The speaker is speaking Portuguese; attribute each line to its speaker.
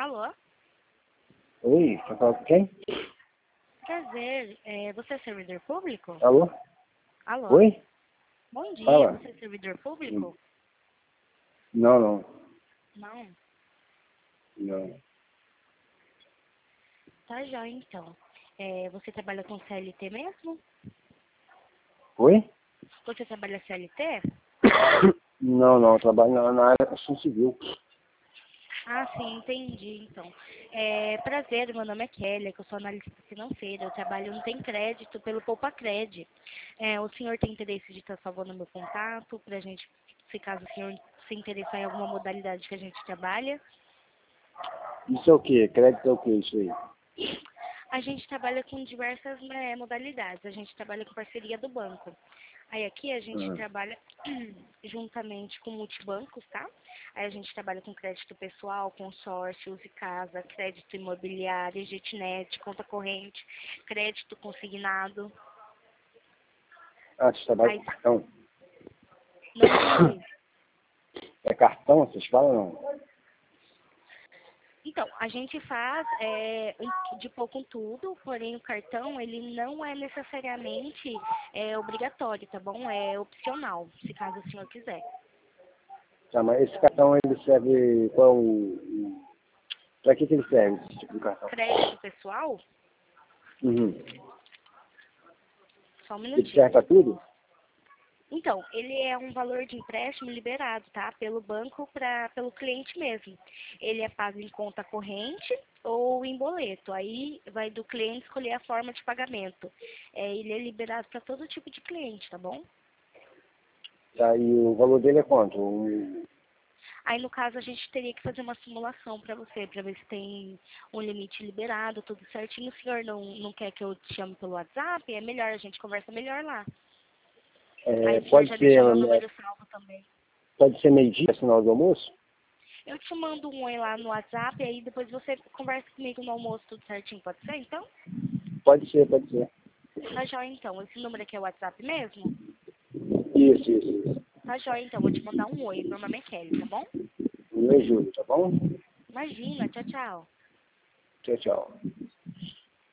Speaker 1: Alô?
Speaker 2: Oi, tá falando com quem?
Speaker 1: Prazer. Você é servidor público?
Speaker 2: Alô?
Speaker 1: Alô?
Speaker 2: Oi?
Speaker 1: Bom dia.
Speaker 2: Fala.
Speaker 1: Você é servidor público?
Speaker 2: Não, não.
Speaker 1: Não.
Speaker 2: Não.
Speaker 1: Tá já, então. Você trabalha com CLT mesmo?
Speaker 2: Oi?
Speaker 1: Você trabalha CLT?
Speaker 2: Não, não. Eu trabalho na área da construção civil.
Speaker 1: Ah, sim, entendi, então. Prazer, meu nome é Kelly, que eu sou analista financeira. Eu trabalho no Tem Crédito pelo Poupacred. O senhor tem interesse de estar salvando meu contato pra gente, se caso o senhor se interessar em alguma modalidade que a gente trabalha?
Speaker 2: Isso é o quê? Crédito é o quê isso aí?
Speaker 1: A gente trabalha com diversas modalidades. A gente trabalha com parceria do banco. Aí aqui a gente trabalha juntamente com multibancos, tá? Aí a gente trabalha com crédito pessoal, consórcio, Use Casa, crédito imobiliário, Jetnet, conta corrente, crédito consignado.
Speaker 2: Ah, você trabalha
Speaker 1: Aí,
Speaker 2: com cartão?
Speaker 1: não entendi.
Speaker 2: É cartão, vocês falam não?
Speaker 1: Então, a gente faz de pouco em tudo, porém o cartão, ele não é necessariamente obrigatório, tá bom? É opcional, se caso o senhor quiser.
Speaker 2: Tá, mas esse cartão ele serve qual pra que ele serve, esse tipo de cartão?
Speaker 1: Crédito pessoal,
Speaker 2: Uhum.
Speaker 1: só um
Speaker 2: Ele
Speaker 1: minutinho.
Speaker 2: serve pra tudo?
Speaker 1: Então, ele é um valor de empréstimo liberado, tá? Pelo banco pelo cliente mesmo. Ele é pago em conta corrente ou em boleto. Aí vai do cliente escolher a forma de pagamento. Ele é liberado para todo tipo de cliente, tá bom?
Speaker 2: Tá, e o valor dele é quanto?
Speaker 1: Aí, no caso, a gente teria que fazer uma simulação para você, para ver se tem um limite liberado, tudo certinho. O senhor não quer que eu te chame pelo WhatsApp? É melhor, a gente conversa melhor lá. Aí o senhor já deixa meu número salvo também.
Speaker 2: Pode ser meio-dia, final do almoço?
Speaker 1: Eu te mando um oi lá no WhatsApp, aí depois você conversa comigo no almoço, tudo certinho, pode ser, então?
Speaker 2: Pode ser, pode ser.
Speaker 1: Tá jóia, então. Esse número aqui é o WhatsApp mesmo?
Speaker 2: Isso.
Speaker 1: Tá jóia, então. Vou te mandar um oi. Meu nome é Kelly, tá bom?
Speaker 2: Me ajuda, tá bom?
Speaker 1: Imagina. Tchau, tchau.
Speaker 2: Tchau, tchau.